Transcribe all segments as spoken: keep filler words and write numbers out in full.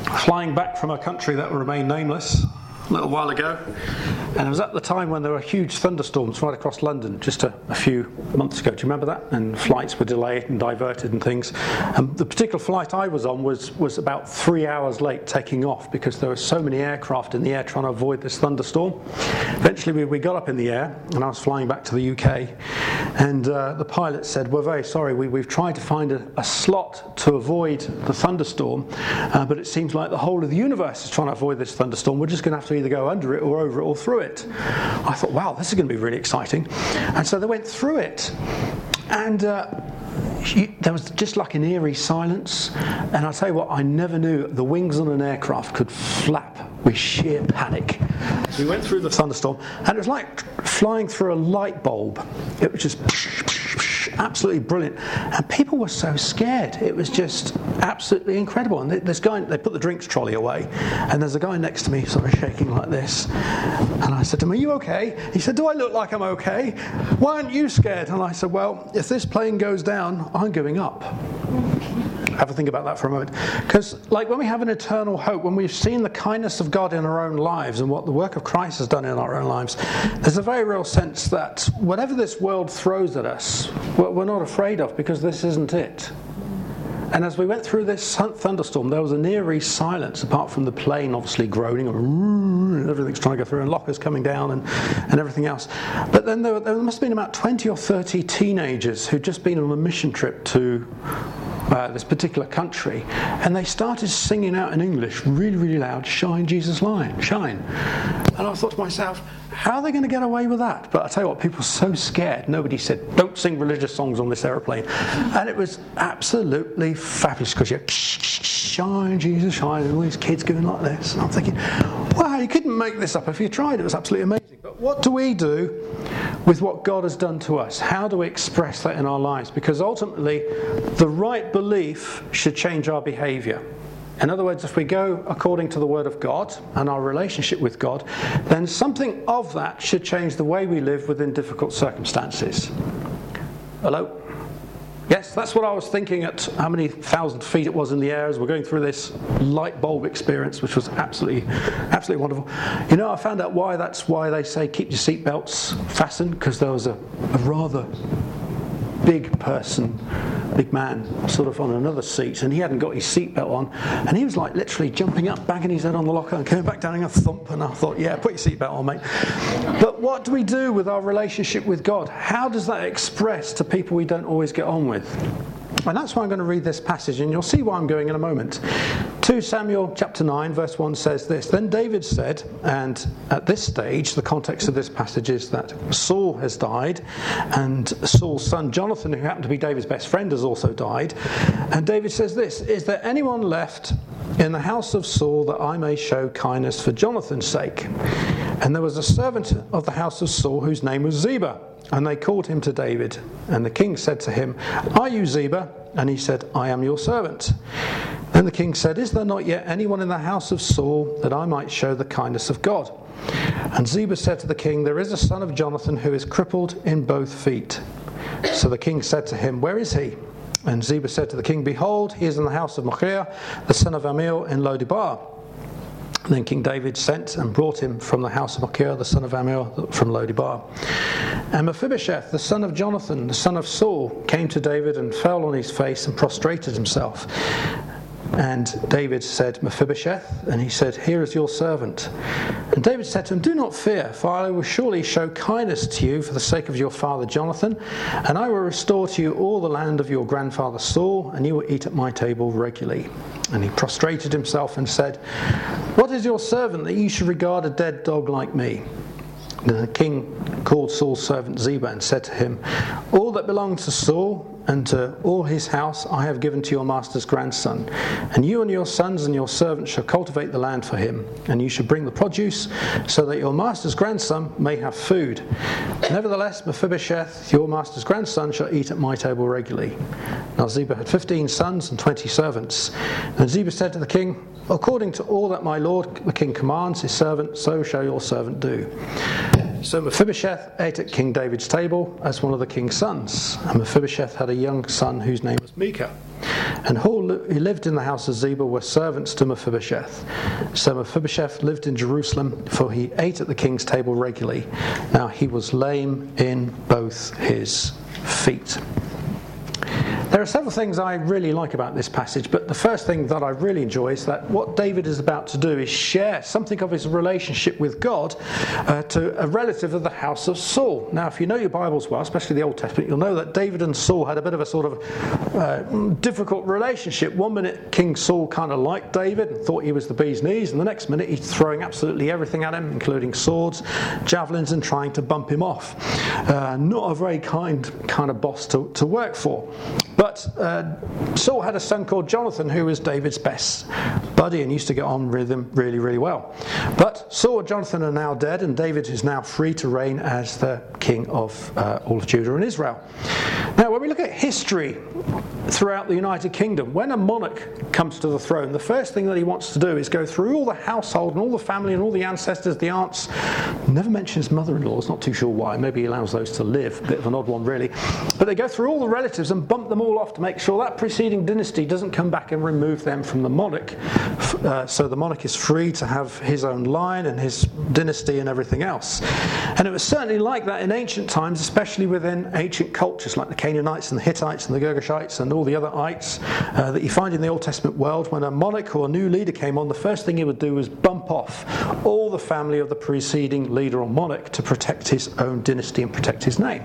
flying back from a country that will remain nameless a little while ago, and it was at the time when there were huge thunderstorms right across London just a, a few months ago. Do you remember that? And flights were delayed and diverted and things. And the particular flight I was on was, was about three hours late taking off because there were so many aircraft in the air trying to avoid this thunderstorm. Eventually we, we got up in the air and I was flying back to the U K, and uh, the pilot said, "We're very sorry, we, we've tried to find a, a slot to avoid the thunderstorm, uh, but it seems like the whole of the universe is trying to avoid this thunderstorm. We're just going to have to either go under it or over it or through it." I thought, wow, this is going to be really exciting. And so they went through it, and uh, you, there was just like an eerie silence. And I'll tell you what, I never knew the wings on an aircraft could flap with sheer panic. We went through the thunderstorm, and it was like flying through a light bulb. It was just absolutely brilliant, and people were so scared. It was just absolutely incredible. And this guy, they put the drinks trolley away, and there's a guy next to me sort of shaking like this, and I said to him, "Are you okay?" He said, "Do I look like I'm okay? Why aren't you scared?" And I said, "Well, if this plane goes down, I'm giving up." Have a think about that for a moment. Because like when we have an eternal hope, when we've seen the kindness of God in our own lives and what the work of Christ has done in our own lives, there's a very real sense that whatever this world throws at us, we're not afraid of, because this isn't it. And as we went through this thunderstorm, there was an eerie silence, apart from the plane obviously groaning, and everything's trying to go through, and lockers coming down, and, and everything else. But then there, there must have been about twenty or thirty teenagers who'd just been on a mission trip to Uh, this particular country, and they started singing out in English really, really loud, "Shine, Jesus, line, shine." And I thought to myself, how are they going to get away with that? But I tell you what, people were so scared. Nobody said, "Don't sing religious songs on this aeroplane." And it was absolutely fabulous, because you "Shine, Jesus, shine," and all these kids going like this. And I'm thinking, wow, you couldn't make this up if you tried. It was absolutely amazing. But what do we do with what God has done to us? How do we express that in our lives? Because ultimately, the right belief should change our behaviour. In other words, if we go according to the Word of God and our relationship with God, then something of that should change the way we live within difficult circumstances. Hello? Yes, that's what I was thinking at how many thousand feet it was in the air as we're going through this light bulb experience, which was absolutely, absolutely wonderful. You know, I found out why that's why they say keep your seatbelts fastened, because there was a, a rather big person, big man, sort of on another seat, and he hadn't got his seatbelt on, and he was like literally jumping up, banging his head on the locker, and coming back down and a thump, and I thought, yeah, put your seatbelt on, mate. But what do we do with our relationship with God? How does that express to people we don't always get on with? And that's why I'm going to read this passage, and you'll see why I'm going in a moment. Second Samuel chapter nine verse one says this: "Then David said," and at this stage the context of this passage is that Saul has died, and Saul's son Jonathan, who happened to be David's best friend, has also died. And David says this: "Is there anyone left in the house of Saul that I may show kindness for Jonathan's sake? And there was a servant of the house of Saul whose name was Ziba. And they called him to David. And the king said to him, 'Are you Ziba?' And he said, 'I am your servant.' Then the king said, 'Is there not yet anyone in the house of Saul that I might show the kindness of God?' And Ziba said to the king, 'There is a son of Jonathan who is crippled in both feet.' So the king said to him, 'Where is he?' And Ziba said to the king, 'Behold, he is in the house of Machir, the son of Ammiel in Lo-debar.' Then King David sent and brought him from the house of Machir, the son of Ammiel, from Lo-debar. And Mephibosheth, the son of Jonathan, the son of Saul, came to David and fell on his face and prostrated himself. And David said, 'Mephibosheth?' And he said, 'Here is your servant.' And David said to him, 'Do not fear, for I will surely show kindness to you for the sake of your father Jonathan, and I will restore to you all the land of your grandfather Saul, and you will eat at my table regularly.' And he prostrated himself and said, 'What is your servant that you should regard a dead dog like me?' And the king called Saul's servant Ziba and said to him, 'All that belongs to Saul and to all his house I have given to your master's grandson. And you and your sons and your servants shall cultivate the land for him. And you shall bring the produce so that your master's grandson may have food. Nevertheless, Mephibosheth, your master's grandson, shall eat at my table regularly.' Now Ziba had fifteen sons and twenty servants. And Ziba said to the king, 'According to all that my lord the king commands his servant, so shall your servant do.' So Mephibosheth ate at King David's table as one of the king's sons. And Mephibosheth had a young son whose name was Micah. And all who lived in the house of Ziba were servants to Mephibosheth. So Mephibosheth lived in Jerusalem, for he ate at the king's table regularly. Now he was lame in both his feet. There are several things I really like about this passage, but the first thing that I really enjoy is that what David is about to do is share something of his relationship with God uh, to a relative of the house of Saul. Now, if you know your Bibles well, especially the Old Testament, you'll know that David and Saul had a bit of a sort of uh, difficult relationship. One minute, King Saul kind of liked David and thought he was the bee's knees, and the next minute he's throwing absolutely everything at him, including swords, javelins, and trying to bump him off. Uh, not a very kind kind of boss to, to work for. But uh, Saul had a son called Jonathan, who was David's best buddy and used to get on with him really, really well. But Saul and Jonathan are now dead, and David is now free to reign as the king of uh, all of Judah and Israel. Now, when we look at history throughout the United Kingdom, when a monarch comes to the throne, the first thing that he wants to do is go through all the household and all the family and all the ancestors, the aunts. Never mentions mother-in-laws, not too sure why. Maybe he allows those to live. A bit of an odd one, really. But they go through all the relatives and bump them all off to make sure that preceding dynasty doesn't come back and remove them from the monarch. Uh, so the monarch is free to have his own line and his dynasty and everything else. And it was certainly like that in ancient times, especially within ancient cultures like the Canaanites and the Hittites and the Girgashites and all the other ites uh, that you find in the Old Testament world. When a monarch or a new leader came on, the first thing he would do was bump off all the family of the preceding leader or monarch to protect his own dynasty and protect his name.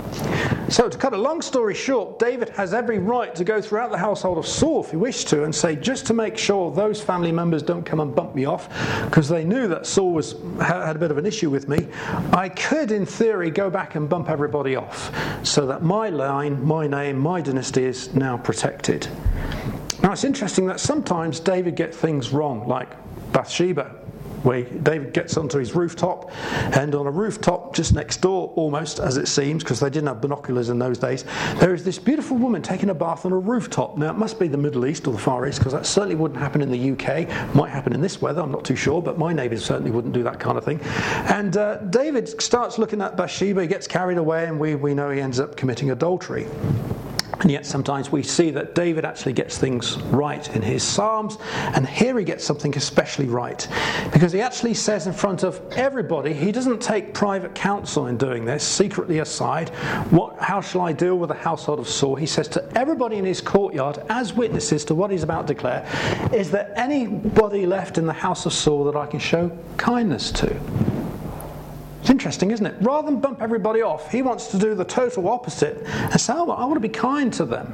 So to cut a long story short, David has every right to go throughout the household of Saul if he wished to and say, just to make sure those family members don't come and bump me off, because they knew that Saul was had a bit of an issue with me, I could in theory go back and bump everybody off so that my line, my name, my dynasty is now protected. Now it's interesting that sometimes David gets things wrong, like Bathsheba, where David gets onto his rooftop, and on a rooftop just next door, almost as it seems, because they didn't have binoculars in those days, there is this beautiful woman taking a bath on a rooftop. Now it must be the Middle East or the Far East, because that certainly wouldn't happen in the U K. Might happen in this weather, I'm not too sure, but my neighbours certainly wouldn't do that kind of thing. And uh, David starts looking at Bathsheba, he gets carried away, and we, we know he ends up committing adultery. And yet sometimes we see that David actually gets things right in his Psalms, and here he gets something especially right, because he actually says in front of everybody, he doesn't take private counsel in doing this, secretly aside, what, how shall I deal with the household of Saul? He says to everybody in his courtyard, as witnesses to what he's about to declare, is there anybody left in the house of Saul that I can show kindness to? It's interesting, isn't it? Rather than bump everybody off, he wants to do the total opposite and say, oh, I want to be kind to them.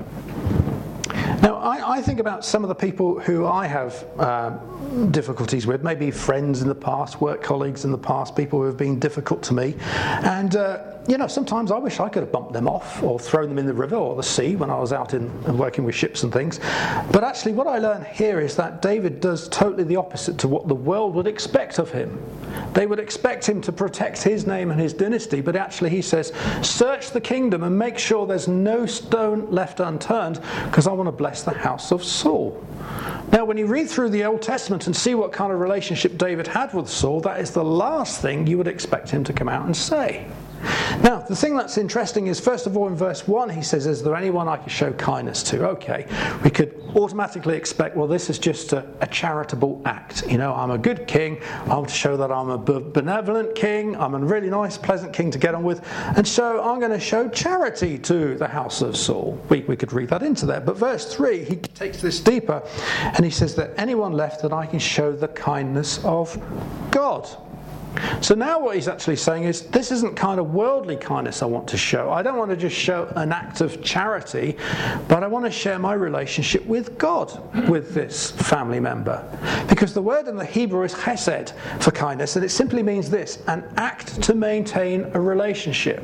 Now, I, I think about some of the people who I have uh, difficulties with, maybe friends in the past, work colleagues in the past, people who have been difficult to me. And, uh, you know, sometimes I wish I could have bumped them off or thrown them in the river or the sea when I was out in and working with ships and things. But actually what I learn here is that David does totally the opposite to what the world would expect of him. They would expect him to protect his name and his dynasty, but actually he says, search the kingdom and make sure there's no stone left unturned, because I want to bless the house of Saul. Now, when you read through the Old Testament and see what kind of relationship David had with Saul, that is the last thing you would expect him to come out and say. Now, the thing that's interesting is, first of all, in verse one, he says, is there anyone I can show kindness to? Okay, we could automatically expect, well, this is just a, a charitable act. You know, I'm a good king. I want to show that I'm a benevolent king. I'm a really nice, pleasant king to get on with. And so I'm going to show charity to the house of Saul. We, we could read that into there. But verse three, he takes this deeper, and he says that anyone left that I can show the kindness of God. So now what he's actually saying is, this isn't kind of worldly kindness I want to show. I don't want to just show an act of charity, but I want to share my relationship with God with this family member. Because the word in the Hebrew is chesed for kindness, and it simply means this: an act to maintain a relationship.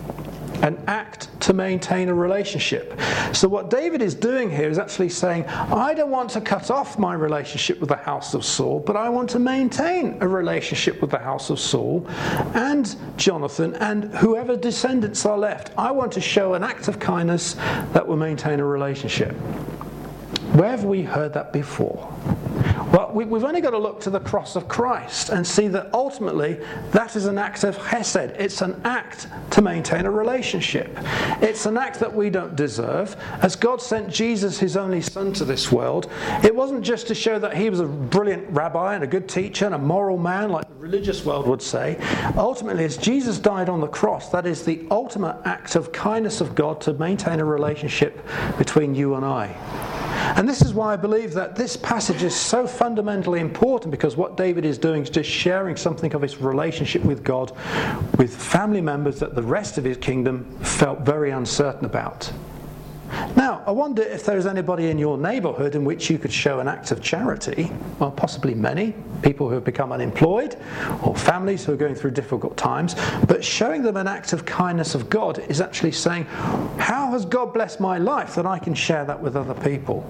An act to maintain a relationship. So what David is doing here is actually saying, I don't want to cut off my relationship with the house of Saul, but I want to maintain a relationship with the house of Saul and Jonathan and whoever descendants are left. I want to show an act of kindness that will maintain a relationship. Where have we heard that before? Well, got, we, we've only got to look to the cross of Christ and see that ultimately that is an act of chesed. It's an act to maintain a relationship. It's an act that we don't deserve. As God sent Jesus, his only son, to this world, it wasn't just to show that he was a brilliant rabbi and a good teacher and a moral man like the religious world would say. Ultimately, as Jesus died on the cross, that is the ultimate act of kindness of God to maintain a relationship between you and I. And this is why I believe that this passage is so fundamentally important, because what David is doing is just sharing something of his relationship with God with family members that the rest of his kingdom felt very uncertain about. Now, I wonder if there's anybody in your neighbourhood in which you could show an act of charity. Well, possibly many. People who have become unemployed, or families who are going through difficult times. But showing them an act of kindness of God is actually saying, how has God blessed my life that I can share that with other people?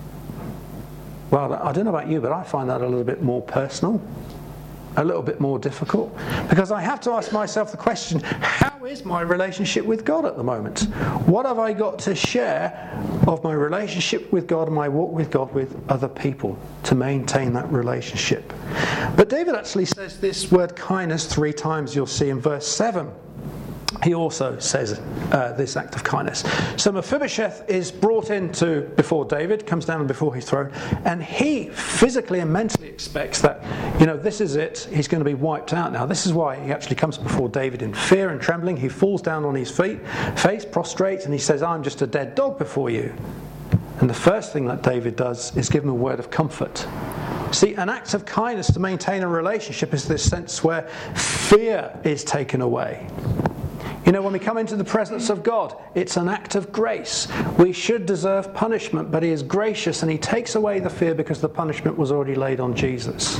Well, I don't know about you, but I find that a little bit more personal. A little bit more difficult, because I have to ask myself the question, how is my relationship with God at the moment? What have I got to share of my relationship with God and my walk with God with other people to maintain that relationship? But David actually says this word kindness three times. You'll see in verse seven. He also says uh, this act of kindness. So Mephibosheth is brought into before David, comes down before his throne, and he physically and mentally expects that, you know, this is it, he's going to be wiped out now. This is why he actually comes before David in fear and trembling. He falls down on his feet, face prostrate, and he says, I'm just a dead dog before you. And the first thing that David does is give him a word of comfort. See, an act of kindness to maintain a relationship is this sense where fear is taken away. You know, when we come into the presence of God, it's an act of grace. We should deserve punishment, but he is gracious and he takes away the fear because the punishment was already laid on Jesus.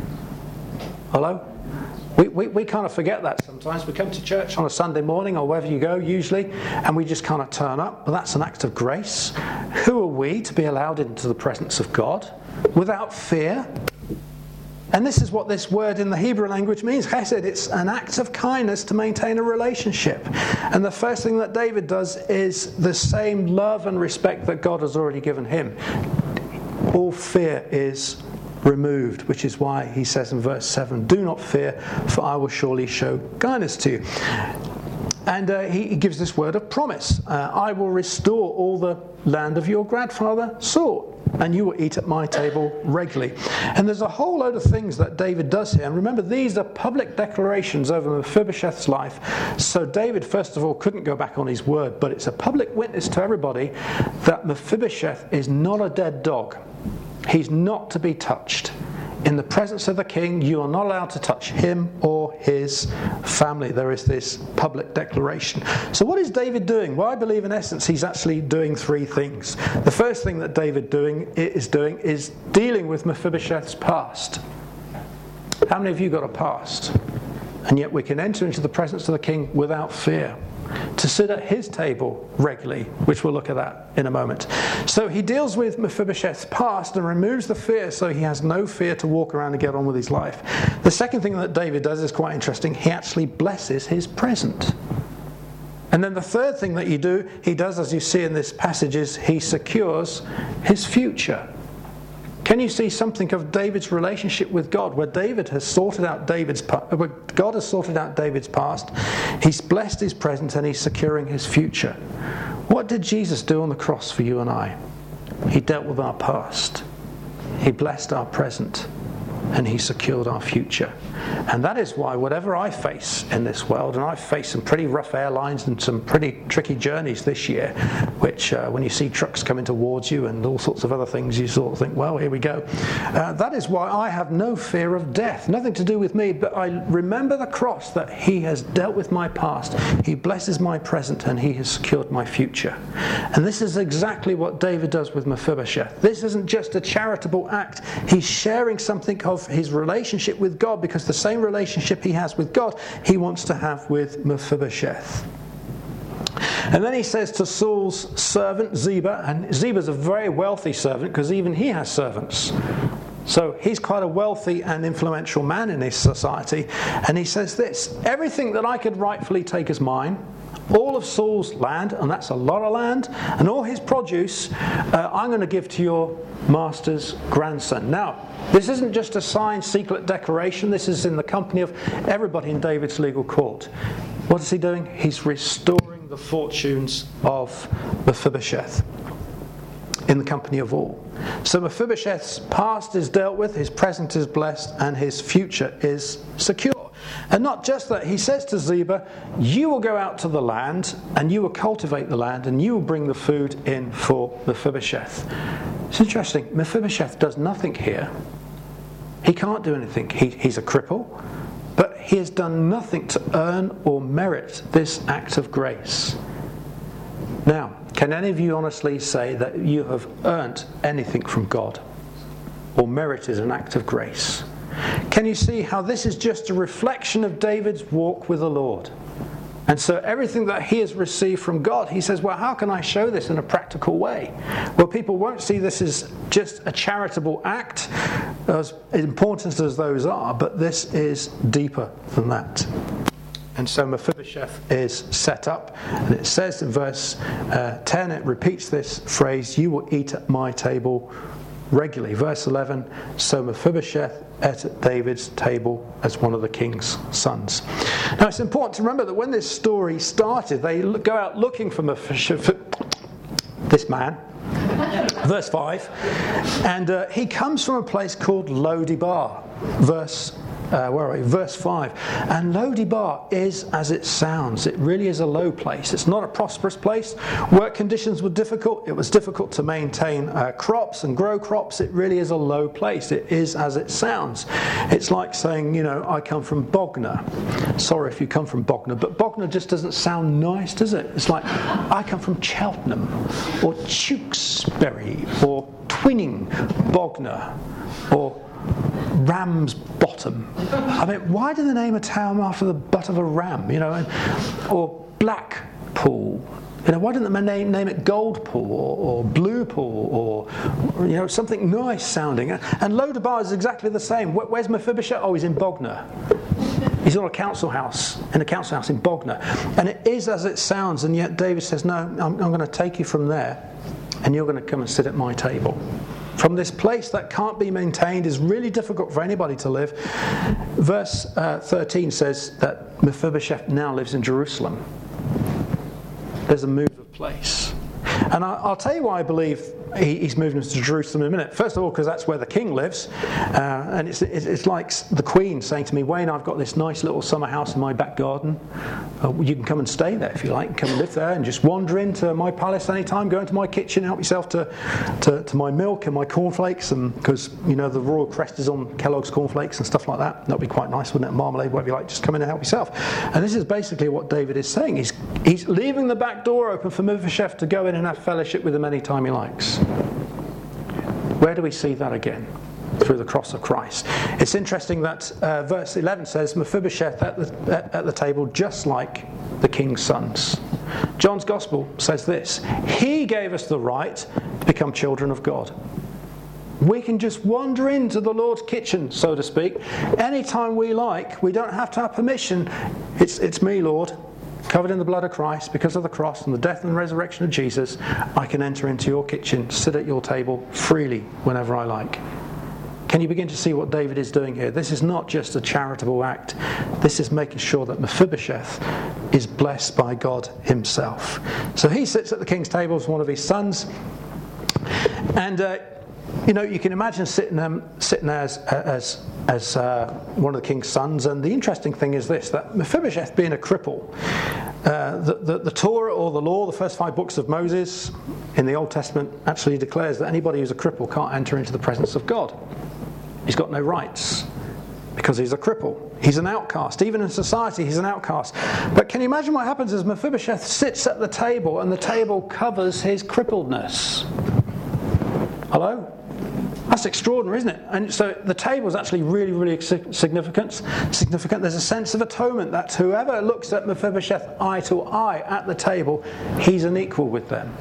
Hello? We, we, we kind of forget that sometimes. We come to church on a Sunday morning or wherever you go usually, and we just kind of turn up. But that's an act of grace. Who are we to be allowed into the presence of God without fear? And this is what this word in the Hebrew language means, chesed. It's an act of kindness to maintain a relationship. And the first thing that David does is the same love and respect that God has already given him. All fear is removed, which is why he says in verse seven, do not fear, for I will surely show kindness to you. And uh, he, he gives this word of promise. Uh, I will restore all the land of your grandfather Saul, and you will eat at my table regularly. And there's a whole load of things that David does here. And remember, these are public declarations over Mephibosheth's life. So David, first of all, couldn't go back on his word, but it's a public witness to everybody that Mephibosheth is not a dead dog. He's not to be touched. In the presence of the king, you are not allowed to touch him or his family. There is this public declaration. So what is David doing? Well, I believe in essence he's actually doing three things. The first thing that David doing is doing is dealing with Mephibosheth's past. How many of you got a past? And yet we can enter into the presence of the king without fear, to sit at his table regularly, which we'll look at that in a moment. So he deals with Mephibosheth's past and removes the fear, so he has no fear to walk around and get on with his life. The second thing that David does is quite interesting. He actually blesses his present. And then the third thing that you do, he does, as you see in this passage, is he secures his future. Can you see something of David's relationship with God, where David has sorted out David's where God has sorted out David's past, he's blessed his present, and he's securing his future. What did Jesus do on the cross for you and I? He dealt with our past. He blessed our present. And he secured our future. And that is why whatever I face in this world, and I've faced some pretty rough airlines and some pretty tricky journeys this year, which uh, when you see trucks coming towards you and all sorts of other things, you sort of think, well, here we go. Uh, that is why I have no fear of death. Nothing to do with me, but I remember the cross, that he has dealt with my past, he blesses my present, and he has secured my future. And this is exactly what David does with Mephibosheth. This isn't just a charitable act. He's sharing something of his relationship with God, because the same relationship he has with God, he wants to have with Mephibosheth. And then he says to Saul's servant Ziba, and Ziba's a very wealthy servant because even he has servants. So he's quite a wealthy and influential man in his society. And he says this, everything that I could rightfully take as mine, all of Saul's land, and that's a lot of land, and all his produce, uh, I'm going to give to your master's grandson. Now, this isn't just a signed secret declaration. This is in the company of everybody in David's legal court. What is he doing? He's restoring the fortunes of Mephibosheth in the company of all. So Mephibosheth's past is dealt with, his present is blessed, and his future is secure. And not just that, he says to Ziba, you will go out to the land, and you will cultivate the land, and you will bring the food in for Mephibosheth. It's interesting, Mephibosheth does nothing here. He can't do anything. He, he's a cripple, but he has done nothing to earn or merit this act of grace. Now, can any of you honestly say that you have earned anything from God or merited an act of grace? Can you see how this is just a reflection of David's walk with the Lord? And so everything that he has received from God, he says, well, how can I show this in a practical way? Well, people won't see this as just a charitable act, as important as those are, but this is deeper than that. And so Mephibosheth is set up, and it says in verse uh, ten, it repeats this phrase, you will eat at my table regularly. Verse eleven, so Mephibosheth ate at David's table as one of the king's sons. Now it's important to remember that when this story started, they go out looking for Mephibosheth, this man, verse five, and uh, he comes from a place called Lo-debar, verse Uh, where are we? Verse five. And Lo-debar is as it sounds. It really is a low place. It's not a prosperous place. Work conditions were difficult. It was difficult to maintain uh, crops and grow crops. It really is a low place. It is as it sounds. It's like saying, you know, I come from Bognor. Sorry if you come from Bognor, but Bognor just doesn't sound nice, does it? It's like, I come from Cheltenham or Tewkesbury or Twinning Bognor or Ramsbottom. I mean, why do they name a town after the butt of a ram? You know, or Blackpool. You know, why didn't they name, name it Goldpool or, or Bluepool or, or, you know, something nice sounding? And Lo-debar is exactly the same. Where, where's Mephibosheth? Oh, he's in Bognor. He's on a council house, in a council house in Bognor. And it is as it sounds, and yet David says, no, I'm, I'm going to take you from there, and you're going to come and sit at my table. From this place that can't be maintained, is really difficult for anybody to live. Verse uh, thirteen says that Mephibosheth now lives in Jerusalem. There's a move of place. And I, I'll tell you why I believe he, he's moving to Jerusalem in a minute. First of all, because that's where the king lives. Uh, and it's, it's, it's like the Queen saying to me, Wayne, I've got this nice little summer house in my back garden. Uh, you can come and stay there if you like. Come and live there and just wander into my palace anytime. Go into my kitchen, help yourself to, to, to my milk and my cornflakes. And because, you know, the royal crest is on Kellogg's cornflakes and stuff like that. That'd be quite nice, wouldn't it? Marmalade, whatever you like. Just come in and help yourself. And this is basically what David is saying. He's, he's leaving the back door open for Mephibosheth to go in and have fellowship with him anytime he likes. Where do we see that again? Through the cross of Christ. It's interesting that uh, verse eleven says Mephibosheth at the, at, at the table just like the king's sons. John's Gospel says this, he gave us the right to become children of God. We can just wander into the Lord's kitchen, so to speak, anytime we like. We don't have to have permission. It's, it's me, Lord. Covered in the blood of Christ, because of the cross and the death and resurrection of Jesus, I can enter into your kitchen, sit at your table freely whenever I like. Can you begin to see what David is doing here? This is not just a charitable act. This is making sure that Mephibosheth is blessed by God himself. So he sits at the king's table as one of his sons. And uh, you know, you can imagine sitting, um, sitting there as, as, as uh, one of the king's sons. And the interesting thing is this, that Mephibosheth being a cripple, uh, the, the, the Torah or the law, the first five books of Moses in the Old Testament actually declares that anybody who's a cripple can't enter into the presence of God. He's got no rights because he's a cripple. He's an outcast. Even in society, he's an outcast. But can you imagine what happens as Mephibosheth sits at the table and the table covers his crippledness? Hello? That's extraordinary, isn't it? And so the table is actually really, really significant. Significant. There's a sense of atonement that whoever looks at Mephibosheth eye to eye at the table, he's an equal with them.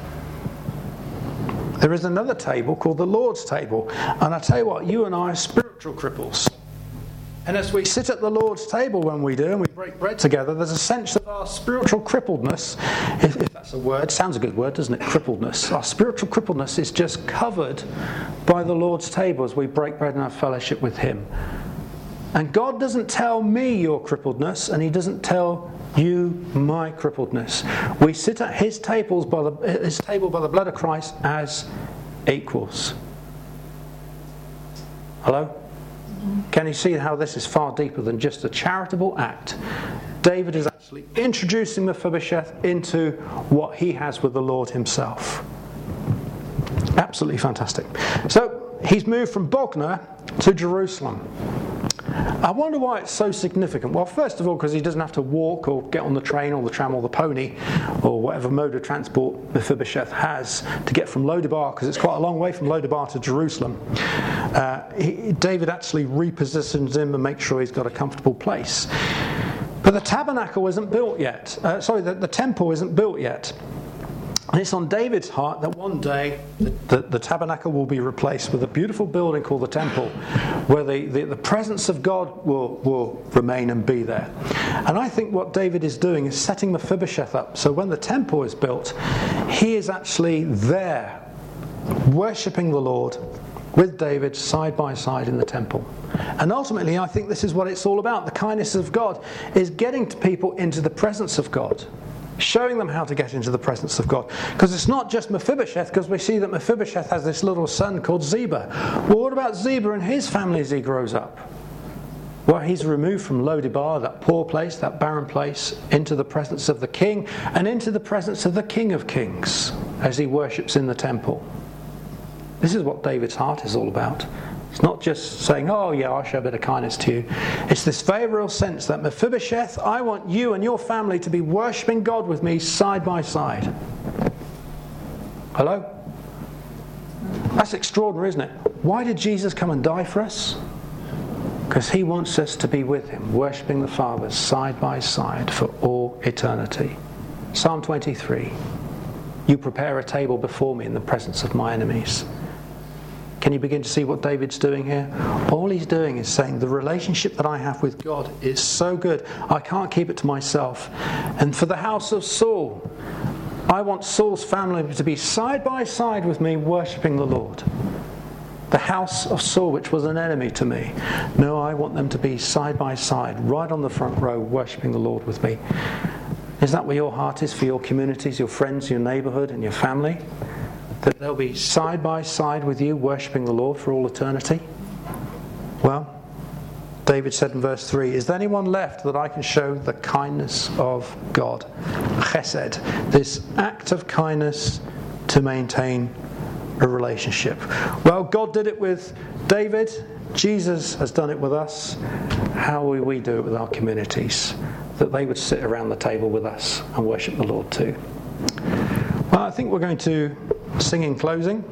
There is another table called the Lord's table. And I tell you what, you and I are spiritual cripples. And as we sit at the Lord's table when we do, and we break bread together, there's a sense that our spiritual crippledness, if, if that's a word, sounds a good word, doesn't it? Crippledness. Our spiritual crippledness is just covered by the Lord's table as we break bread and have fellowship with Him. And God doesn't tell me your crippledness, and He doesn't tell you my crippledness. We sit at His tables by the His table by the blood of Christ as equals. Hello? Can you see how this is far deeper than just a charitable act? David is actually introducing Mephibosheth into what he has with the Lord Himself. Absolutely fantastic. So he's moved from Bognor to Jerusalem. I wonder why it's so significant. Well, first of all, because he doesn't have to walk or get on the train or the tram or the pony or whatever mode of transport Mephibosheth has to get from Lo-debar, because it's quite a long way from Lo-debar to Jerusalem. Uh, he, David actually repositions him and makes sure he's got a comfortable place. But the tabernacle isn't built yet. Uh, sorry, the, the temple isn't built yet. And it's on David's heart that one day the, the, the tabernacle will be replaced with a beautiful building called the temple, where the, the, the presence of God will, will remain and be there. And I think what David is doing is setting Mephibosheth up. So when the temple is built, he is actually there, worshipping the Lord with David side by side in the temple. And ultimately, I think this is what it's all about. The kindness of God is getting to people into the presence of God. Showing them how to get into the presence of God. Because it's not just Mephibosheth, because we see that Mephibosheth has this little son called Ziba. Well, what about Ziba and his family as he grows up? Well, he's removed from Lo-debar, that poor place, that barren place, into the presence of the king and into the presence of the King of Kings as he worships in the temple. This is what David's heart is all about. It's not just saying, oh yeah, I'll show a bit of kindness to you. It's this very real sense that Mephibosheth, I want you and your family to be worshipping God with me side by side. Hello? That's extraordinary, isn't it? Why did Jesus come and die for us? Because He wants us to be with Him, worshipping the Father side by side for all eternity. Psalm twenty-three. You prepare a table before me in the presence of my enemies. Can you begin to see what David's doing here? All he's doing is saying the relationship that I have with God is so good, I can't keep it to myself. And for the house of Saul, I want Saul's family to be side by side with me worshipping the Lord. The house of Saul, which was an enemy to me. No, I want them to be side by side, right on the front row, worshipping the Lord with me. Is that where your heart is for your communities, your friends, your neighbourhood and your family? That they'll be side by side with you, worshipping the Lord for all eternity? Well, David said in verse three, is there anyone left that I can show the kindness of God? Chesed, this act of kindness to maintain a relationship. Well, God did it with David. Jesus has done it with us. How will we do it with our communities? That they would sit around the table with us and worship the Lord too. Well, I think we're going to sing in closing.